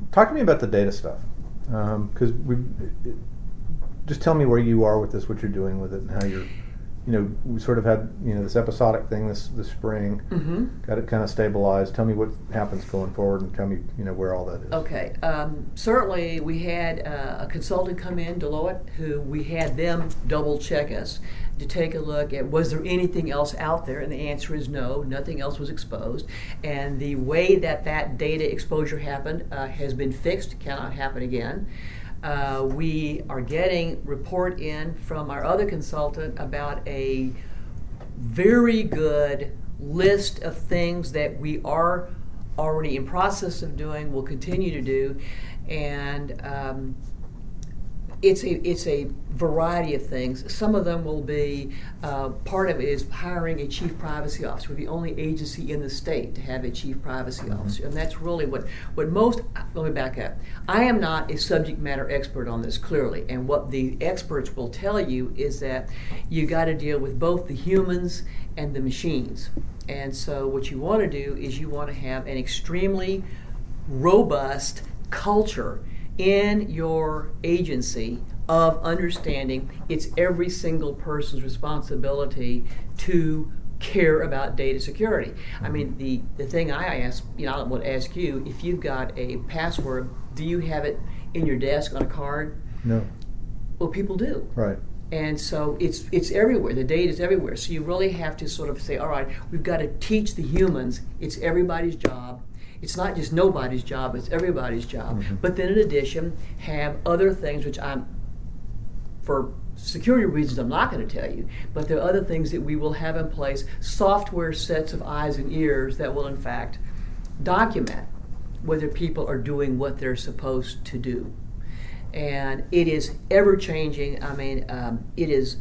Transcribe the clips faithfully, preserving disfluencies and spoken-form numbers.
talk to me about the data stuff, because um, we just tell me where you are with this, what you're doing with it, and how you're. You know, we sort of had you know this episodic thing this this spring. Mm-hmm. Got it kind of stabilized. Tell me what happens going forward, and tell me you know where all that is. Okay. Um, certainly, we had uh, a consultant come in, Deloitte, who we had them double check us to take a look at was there anything else out there, and the answer is no. Nothing else was exposed, and the way that that data exposure happened uh, has been fixed. Cannot happen again. Uh, we are getting report in from our other consultant about a very good list of things that we are already in process of doing, will continue to do, and um, it's a it's a variety of things. Some of them will be uh, part of it is hiring a chief privacy officer. We're the only agency in the state to have a chief privacy mm-hmm. officer, and that's really what what most. Let me back up. I am not a subject matter expert on this clearly, and what the experts will tell you is that you got to deal with both the humans and the machines. And so, what you want to do is you want to have an extremely robust culture in your agency of understanding it's every single person's responsibility to care about data security. I mean, the, the thing I ask, you know, I would ask you, if you've got a password, do you have it in your desk on a card? No. Well, people do. Right. And so it's it's everywhere. The data is everywhere. So you really have to sort of say, all right, we've got to teach the humans it's everybody's job. It's not just nobody's job, it's everybody's job. Mm-hmm. But then in addition, have other things which I'm, for security reasons, I'm not going to tell you, but there are other things that we will have in place, software sets of eyes and ears that will in fact document whether people are doing what they're supposed to do. And it is ever changing. I mean, um, it is,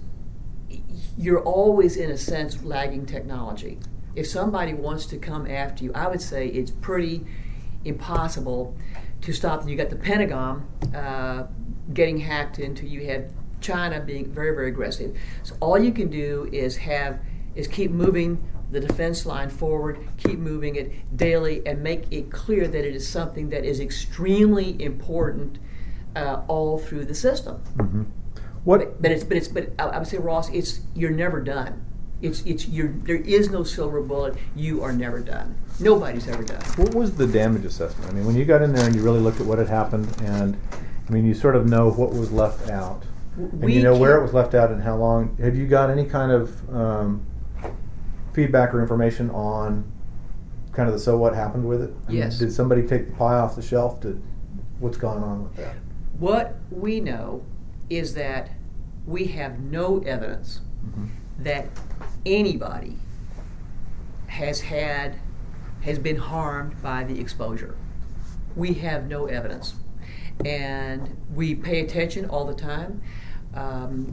you're always in a sense lagging technology. If somebody wants to come after you, I would say it's pretty impossible to stop them. You got the Pentagon uh, getting hacked into, you had China being very, very aggressive. So all you can do is have, is keep moving the defense line forward, keep moving it daily, and make it clear that it is something that is extremely important uh, all through the system. Mm-hmm. What? But, but it's, but it's, but I, I would say, Ross, it's you're never done. It's it's you're, there is no silver bullet. You are never done. Nobody's ever done. What was the damage assessment? I mean, when you got in there and you really looked at what had happened, and I mean, you sort of know what was left out, and we you know can, where it was left out and how long. Have you got any kind of um, feedback or information on kind of the so what happened with it? I yes. mean, did somebody take the pie off the shelf? Did what's going on with that? What we know is that we have no evidence mm-hmm. that anybody has had has been harmed by the exposure. We have no evidence, and we pay attention all the time. Um,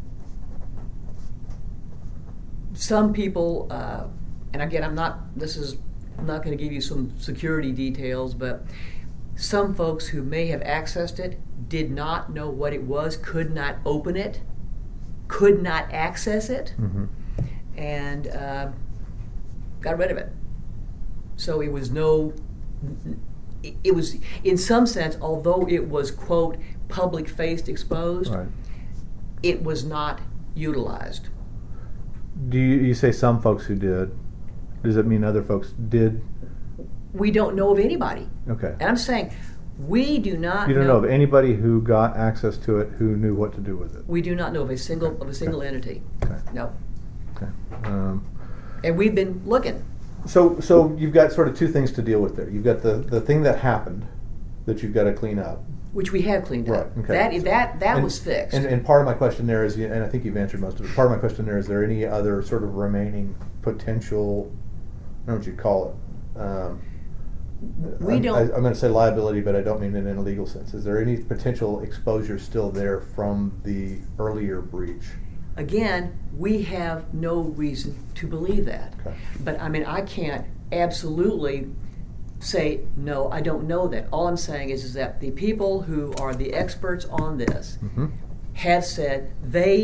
some people, uh, and again, I'm not. This is I'm not going to give you some security details, but some folks who may have accessed it did not know what it was, could not open it, could not access it. Mm-hmm. And uh, got rid of it. So it was no, it, it was, in some sense, although it was, quote, public-faced exposed, right. it was not utilized. Do you, you say some folks who did? Does that mean other folks did? We don't know of anybody. Okay. And I'm saying, we do not You don't know, know of anybody who got access to it who knew what to do with it? We do not know of a single, of a single okay. entity. Okay. No. Okay. Um, and we've been looking. So, so you've got sort of two things to deal with there. You've got the, the thing that happened that you've got to clean up, which we have cleaned right, up. Okay. That that that and, was fixed. And, and part of my question there is, and I think you've answered most of it. Part of my question there is: there any other sort of remaining potential? I don't know what you'd call it. Um, we I'm, don't. I, I'm going to say liability, but I don't mean it in a legal sense. Is there any potential exposure still there from the earlier breach? Again, we have no reason to believe that. Okay. But I mean, I can't absolutely say, no, I don't know that. All I'm saying is, is that the people who are the experts on this mm-hmm. have said they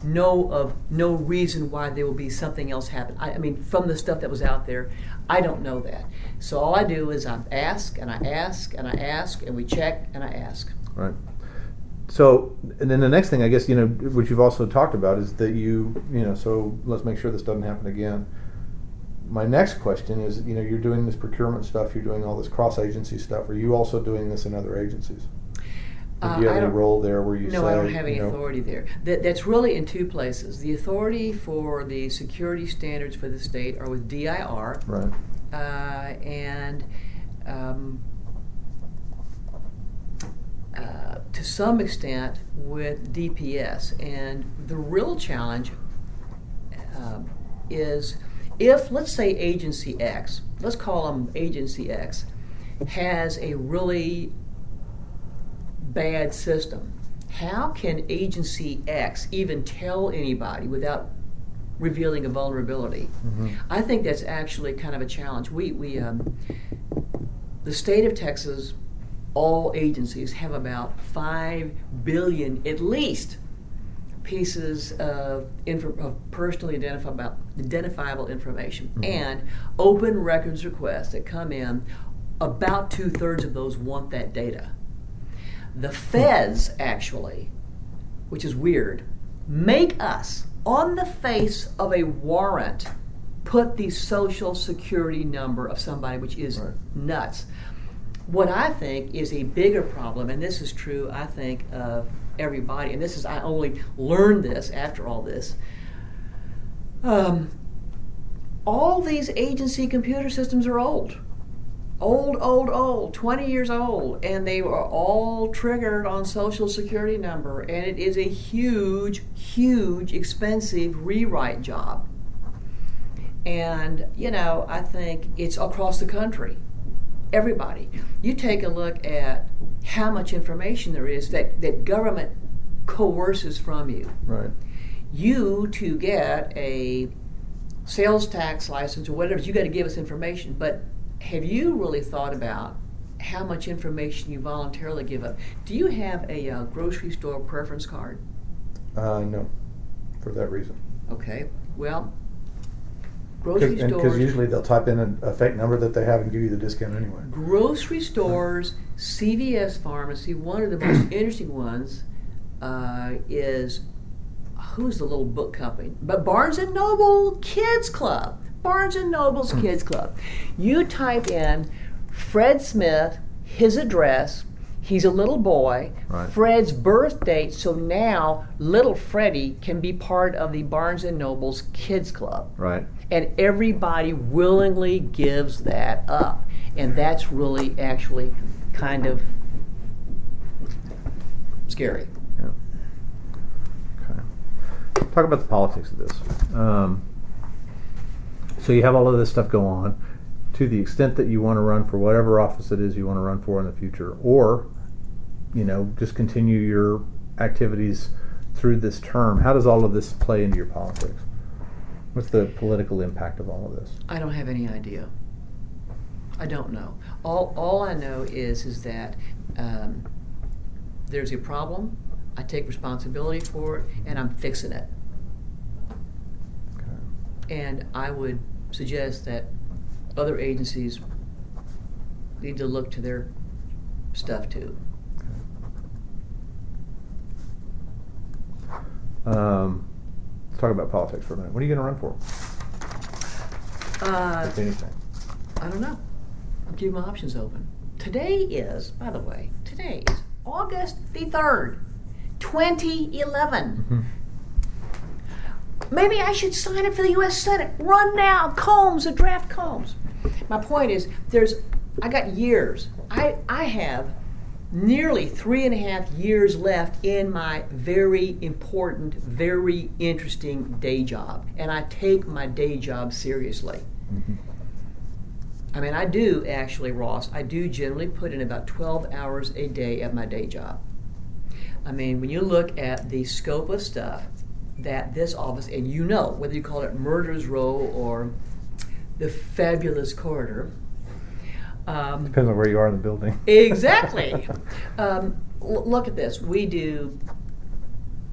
know of no reason why there will be something else happen. I, I mean, from the stuff that was out there, I don't know that. So all I do is I ask and I ask and I ask and we check and I ask. Right. So, and then the next thing, I guess, you know, which you've also talked about is that you, you know, so let's make sure this doesn't happen again. My next question is, you know, you're doing this procurement stuff, you're doing all this cross-agency stuff. Are you also doing this in other agencies? Uh, do you have I any don't- role there where you No, say, I don't have any you know, authority there. That, that's really in two places. The authority for the security standards for the state are with D I R, Right. uh, and um, uh, to some extent with D P S. And the real challenge um, is if, let's say, Agency X, let's call them Agency X, has a really bad system. How can Agency X even tell anybody without revealing a vulnerability? Mm-hmm. I think that's actually kind of a challenge. We, we um, the state of Texas, all agencies have about five billion at least pieces of, inf- of personally identifiable, identifiable information, Mm-hmm. and open records requests that come in. About two-thirds of those want that data. The feds actually, which is weird, make us, on the face of a warrant, put the social security number of somebody, which is Right. nuts. What I think is a bigger problem, and this is true, I think, of everybody, and this is, I only learned this after all this, um, all these agency computer systems are old. Old, old, old, twenty years old, and they were all triggered on social security number, and it is a huge, huge, expensive rewrite job. And, you know, I think it's across the country. Everybody. You take a look at how much information there is that, that government coerces from you. Right. You, to get a sales tax license or whatever, you got to give us information, but have you really thought about how much information you voluntarily give up? Do you have a uh, grocery store preference card? Uh, no, for that reason. Okay, well, grocery Because stores. usually they'll type in a, a fake number that they have and give you the discount anyway. Grocery stores, C V S Pharmacy, one of the most interesting ones uh, is, who's the little book company? But Barnes and Noble Kids Club. Barnes and Noble's Kids Club. You type in Fred Smith, his address, he's a little boy, Right. Fred's birth date, so now little Freddie can be part of the Barnes and Noble's Kids Club. Right. And everybody willingly gives that up. And that's really actually kind of scary. Yeah. Okay. Talk about the politics of this. Um, so you have all of this stuff go on. To the extent that you want to run for whatever office it is you want to run for in the future, or, you know, just continue your activities through this term, how does all of this play into your politics? What's the political impact of all of this? I don't have any idea. I don't know. All all I know is is that um, there's a problem. I take responsibility for it, and I'm fixing it. Okay. And I would suggest that other agencies need to look to their stuff too. Um, let's talk about politics for a minute. What are you going to run for, Uh, if anything? I don't know. I'm keeping my options open. Today is, by the way, today is August the third, twenty eleven. Mm-hmm. Maybe I should sign up for the U S Senate. Run now, Combs, a draft Combs. My point is, there's, I got years. I, I have nearly three and a half years left in my very important, very interesting day job. And I take my day job seriously. Mm-hmm. I mean, I do actually, Ross, I do generally put in about twelve hours a day at my day job. I mean, when you look at the scope of stuff that this office, and you know, whether you call it Murder's Row or the Fabulous Corridor. Um, Depends on where you are in the building. exactly. um, l- look at this. We do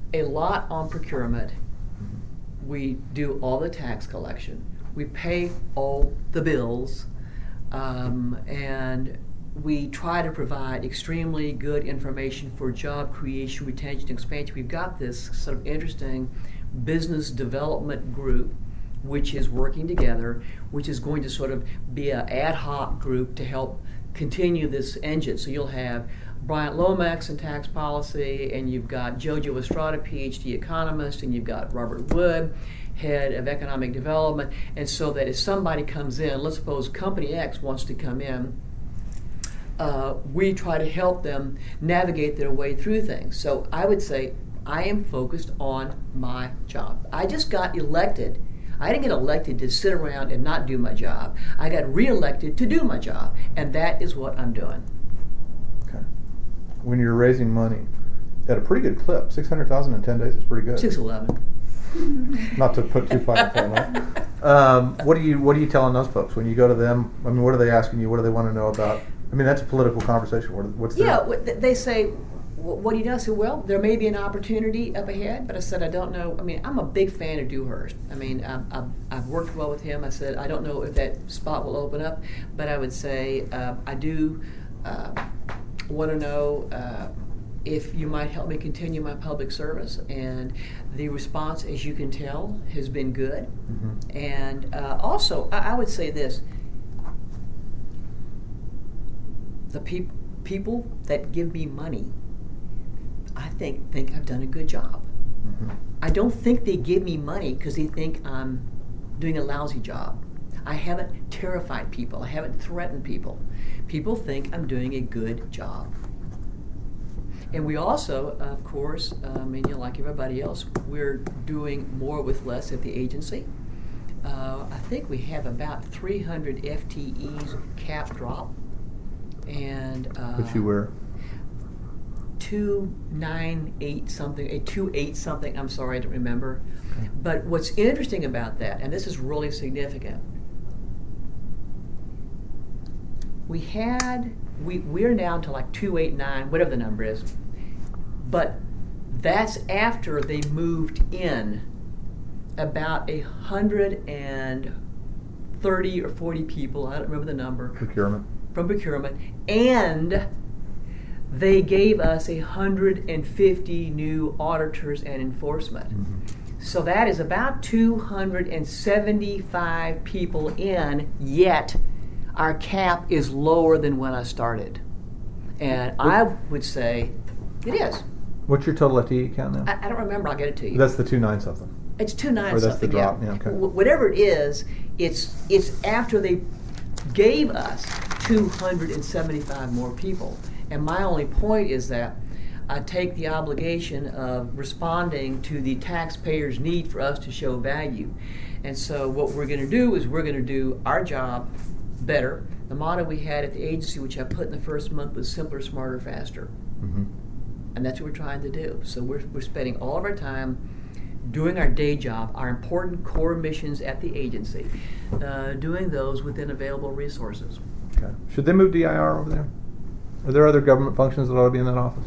a lot on procurement. We do all the tax collection. We pay all the bills. Um, and we try to provide extremely good information for job creation, retention, expansion. We've got this sort of interesting business development group which is working together, which is going to sort of be an ad hoc group to help continue this engine. So you'll have Bryant Lomax in tax policy, and you've got Jojo Estrada, P H D economist, and you've got Robert Wood, head of economic development. And so that if somebody comes in, let's suppose Company X wants to come in, uh, we try to help them navigate their way through things. So I would say I am focused on my job. I just got elected. I didn't get elected to sit around and not do my job. I got reelected to do my job, and that is what I'm doing. Okay. When you're raising money at a pretty good clip, six hundred thousand in ten days is pretty good. six eleven. Not to put too fine a point on it. Um, what are you What are you telling those folks when you go to them? I mean, what are they asking you? What do they want to know about? I mean, that's a political conversation. What, what's their... Yeah, they say, what do you do? I said, well, there may be an opportunity up ahead, but I said, I don't know. I mean, I'm a big fan of Dewhurst. I mean, I've, I've, I've worked well with him. I said, I don't know if that spot will open up, but I would say uh, I do uh, want to know uh, if you might help me continue my public service. And the response, as you can tell, has been good. Mm-hmm. And uh, also, I, I would say this. The peop- people that give me money, I think think I've done a good job. Mm-hmm. I don't think they give me money because they think I'm doing a lousy job. I haven't terrified people. I haven't threatened people. People think I'm doing a good job. And we also, of course, um, and you know, like everybody else, we're doing more with less at the agency. Uh, I think we have about three hundred F T Es cap drop. And uh, Which you were? two nine eight something, a two eight something. I'm sorry, I don't remember. Okay. But what's interesting about that, and this is really significant, we had we we're down to like two eight nine, whatever the number is. But that's after they moved in about a hundred and thirty or forty people. I don't remember the number. Procurement. From procurement, and they gave us one hundred fifty new auditors and enforcement. Mm-hmm. So that is about two hundred seventy-five people in, yet our cap is lower than when I started. And what? I would say it is. What's your total F T E count now? I, I don't remember. I'll get it to you. That's the two nine something. It's two nine or something. Or that's the drop. Yeah. Yeah, okay. W- whatever it is, it's it's after they gave us two hundred seventy-five more people. And my only point is that I take the obligation of responding to the taxpayer's need for us to show value. And so what we're going to do is we're going to do our job better. The motto we had at the agency, which I put in the first month, was simpler, smarter, faster. Mm-hmm. And that's what we're trying to do. So we're, we're spending all of our time doing our day job, our important core missions at the agency, uh, doing those within available resources. Okay. Should they move D I R over there? Are there other government functions that ought to be in that office?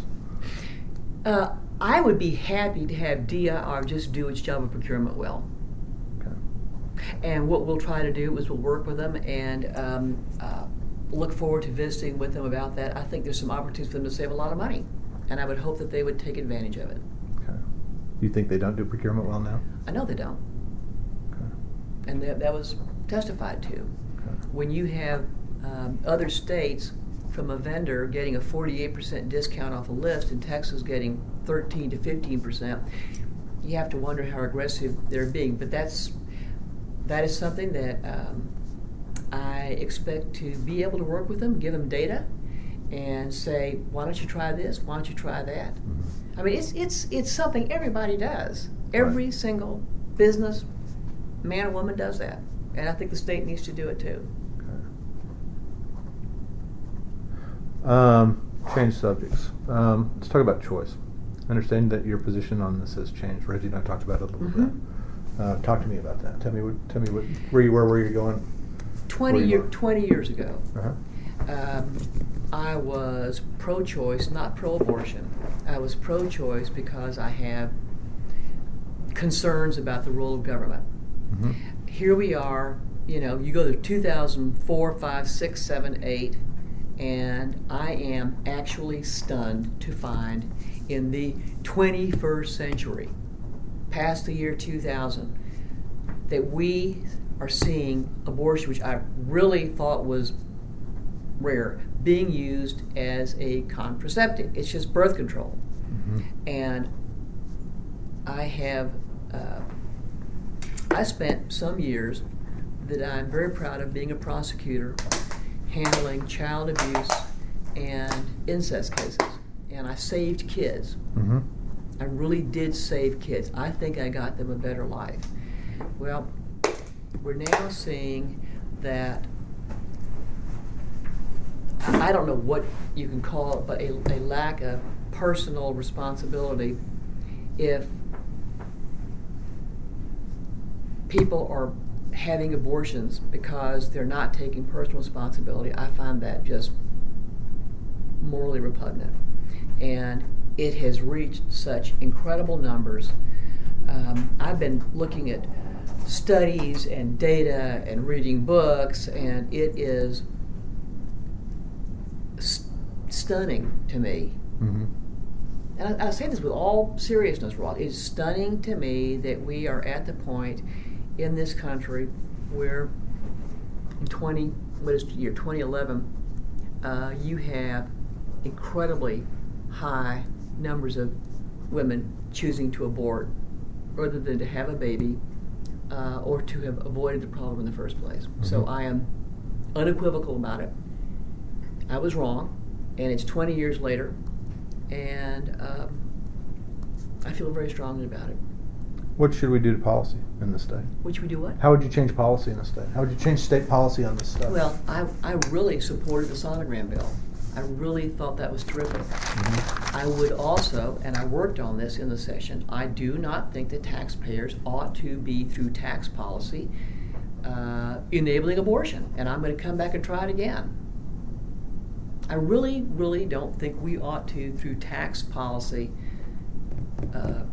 Uh, I would be happy to have D I R just do its job of procurement well. Okay. And what we'll try to do is we'll work with them and um, uh, look forward to visiting with them about that. I think there's some opportunities for them to save a lot of money, and I would hope that they would take advantage of it. Okay. You think they don't do procurement well now? I know they don't. Okay. And that, that was testified to. Okay. When you have um, other states from a vendor getting a forty-eight percent discount off a list and Texas getting thirteen to fifteen percent, you have to wonder how aggressive they're being. But that's that is something that um, I expect to be able to work with them, give them data, and say, why don't you try this? Why don't you try that? Mm-hmm. I mean, it's it's it's something everybody does. Every right. single business, man or woman, does that, and I think the state needs to do it too. Um, change subjects. Um, let's talk about choice. I understand that your position on this has changed. Reggie and I talked about it a little mm-hmm. bit. Uh, talk to me about that. Tell me what. Tell me what. Where you were. Where you're going. Twenty you year. Were. Twenty years ago, uh-huh. um, I was pro-choice, not pro-abortion. I was pro-choice because I have concerns about the role of government. Mm-hmm. Here we are, you know, you go to two thousand four, five, six, seven, eight, and I am actually stunned to find in the twenty-first century, past the year two thousand, that we are seeing abortion, which I really thought was rare, being used as a contraceptive. It's just birth control. Mm-hmm. And I have, uh, I spent some years that I'm very proud of being a prosecutor, handling child abuse and incest cases. And I saved kids. Mm-hmm. I really did save kids. I think I got them a better life. Well, we're now seeing that, I don't know what you can call it, but a, a lack of personal responsibility. If people are having abortions because they're not taking personal responsibility, I find that just morally repugnant. And it has reached such incredible numbers. Um, I've been looking at studies and data and reading books, and it is st- stunning to me. Mm-hmm. And I, I say this with all seriousness, Rod. It's stunning to me that we are at the point in this country where in twenty, what is the year, twenty eleven, uh, you have incredibly high numbers of women choosing to abort rather than to have a baby uh, or to have avoided the problem in the first place. Mm-hmm. So I am unequivocal about it. I was wrong, and it's twenty years later, and um, I feel very strongly about it. What should we do to policy in this state? Which we do what? How would you change policy in the state? How would you change state policy on this stuff? Well, I, I really supported the sonogram bill. I really thought that was terrific. Mm-hmm. I would also, and I worked on this in the session, I do not think that taxpayers ought to be, through tax policy, uh, enabling abortion. And I'm going to come back and try it again. I really, really don't think we ought to, through tax policy, uh,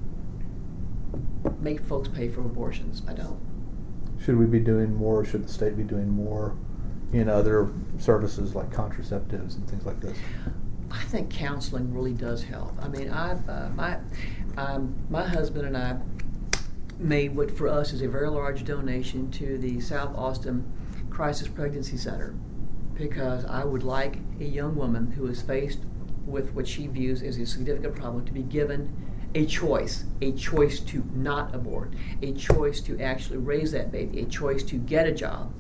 make folks pay for abortions. I don't. Should we be doing more, or should the state be doing more in other services like contraceptives and things like this? I think counseling really does help. I mean, I, uh, my, um, my husband and I made what for us is a very large donation to the South Austin Crisis Pregnancy Center, because I would like a young woman who is faced with what she views as a significant problem to be given a choice, a choice to not abort, a choice to actually raise that baby, a choice to get a job.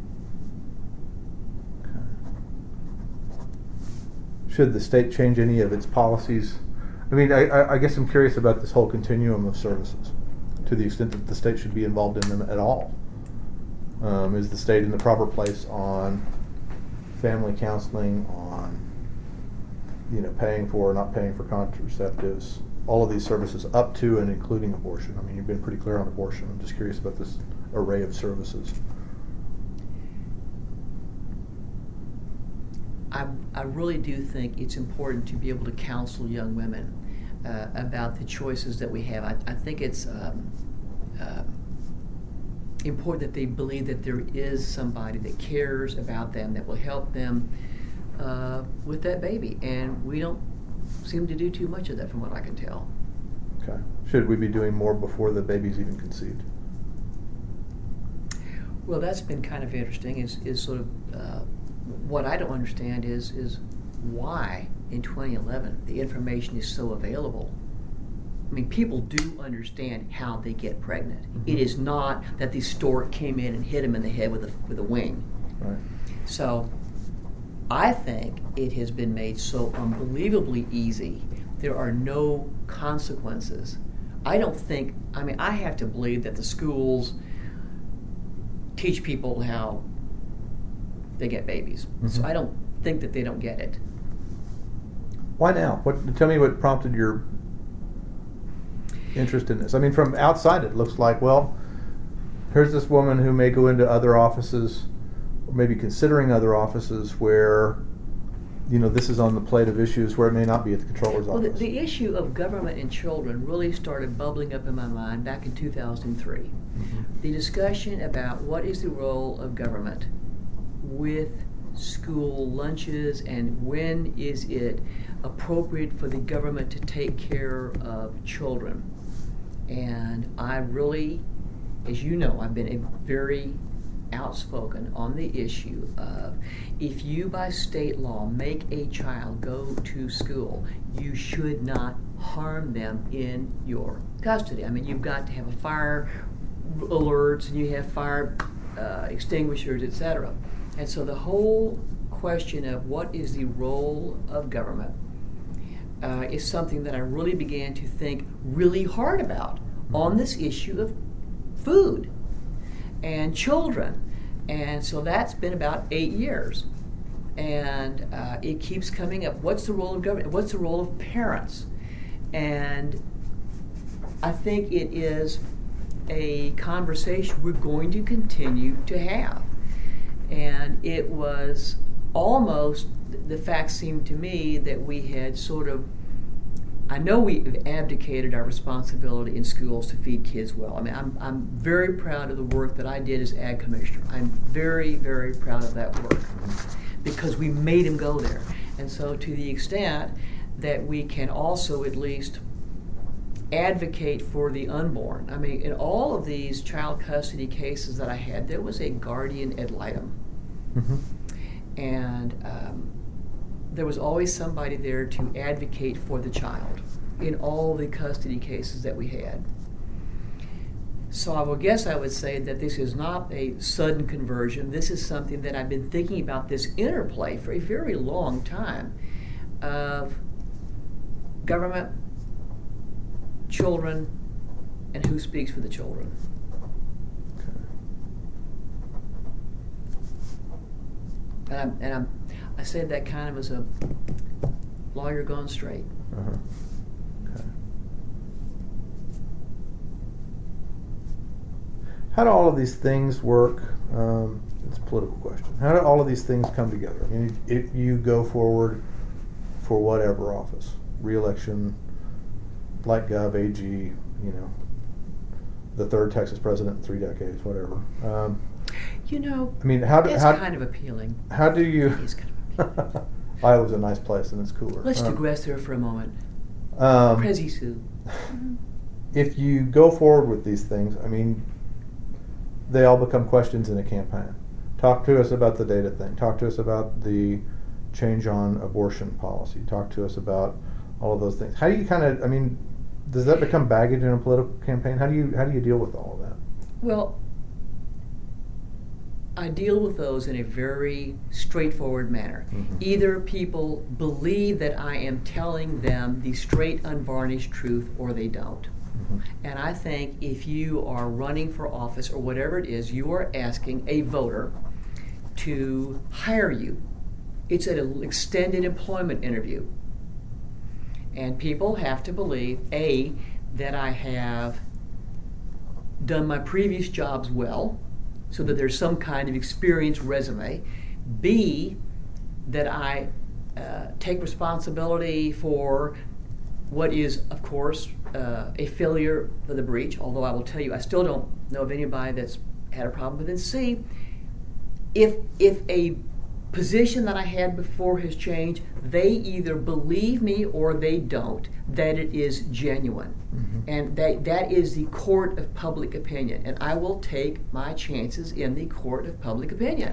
Should the state change any of its policies? I mean, I, I guess I'm curious about this whole continuum of services, to the extent that the state should be involved in them at all. Um, is the state in the proper place on family counseling, on, you know, paying for or not paying for contraceptives, all of these services up to and including abortion? I mean, you've been pretty clear on abortion. I'm just curious about this array of services. I, I really do think it's important to be able to counsel young women uh, about the choices that we have. I, I think it's um, uh, important that they believe that there is somebody that cares about them, that will help them uh, with that baby. And we don't seem to do too much of that from what I can tell. Okay. Should we be doing more before the baby's even conceived? Well, that's been kind of interesting, is, is sort of uh, what I don't understand is is why in twenty eleven the information is so available. I mean, people do understand how they get pregnant. Mm-hmm. It is not that the stork came in and hit him in the head with a with a wing. Right. So I think it has been made so unbelievably easy. There are no consequences. I don't think, I mean, I have to believe that the schools teach people how they get babies. Mm-hmm. So I don't think that they don't get it. Why now? What? Tell me what prompted your interest in this. I mean, from outside it looks like, well, here's this woman who may go into other offices, or maybe considering other offices where you know, this is on the plate of issues where it may not be at the controller's Well, the, office. the issue of government and children really started bubbling up in my mind back in two thousand three. Mhm. The discussion about what is the role of government with school lunches and when is it appropriate for the government to take care of children. And I really, as you know, I've been a very outspoken on the issue of if you by state law make a child go to school, you should not harm them in your custody. I mean, you've got to have a fire alerts and you have fire uh, extinguishers, et cetera. And so the whole question of what is the role of government uh, is something that I really began to think really hard about on this issue of food and children. And so that's been about eight years. And uh, it keeps coming up. What's the role of government? What's the role of parents? And I think it is a conversation we're going to continue to have. And it was almost, the facts seemed to me that we had sort of, I know we've abdicated our responsibility in schools to feed kids well. I mean, I'm, I'm very proud of the work that I did as ag commissioner. I'm very, very proud of that work because we made them go there. And so to the extent that we can also at least advocate for the unborn. I mean, in all of these child custody cases that I had, there was a guardian ad litem. Mm-hmm. And um, there was always somebody there to advocate for the child in all the custody cases that we had. So I would guess I would say that this is not a sudden conversion. This is something that I've been thinking about, this interplay for a very long time of government, children, and who speaks for the children. And, I'm, and I'm, I say that kind of as a lawyer gone straight. Uh-huh. Okay. How do all of these things work? Um, it's a political question. How do all of these things come together? I mean, if you go forward for whatever office, re-election, like Gov, A G, you know, the third Texas president in three decades, whatever. Um, You know, I mean, how do it's how, kind of appealing. how do you? It is kind of appealing. Iowa's a nice place and it's cooler. Let's Um, digress there for a moment. Um, Prezi Sue. If you go forward with these things, I mean, they all become questions in a campaign. Talk to us about the data thing. Talk to us about the change on abortion policy. Talk to us about all of those things. How do you kind of, I mean, does that become baggage in a political campaign? How do you how do you deal with all of that? Well, I deal with those in a very straightforward manner. Mm-hmm. Either people believe that I am telling them the straight, unvarnished truth, or they don't. Mm-hmm. And I think if you are running for office or whatever it is, you are asking a voter to hire you. It's an extended employment interview. And people have to believe, A, that I have done my previous jobs well, so that there's some kind of experience resume. B, that I uh, take responsibility for what is, of course, uh, a failure for the breach, although I will tell you, I still don't know of anybody that's had a problem with it. C, if, if a position that I had before has changed, they either believe me or they don't, that it is genuine. Mm-hmm. And that that is the court of public opinion. And I will take my chances in the court of public opinion.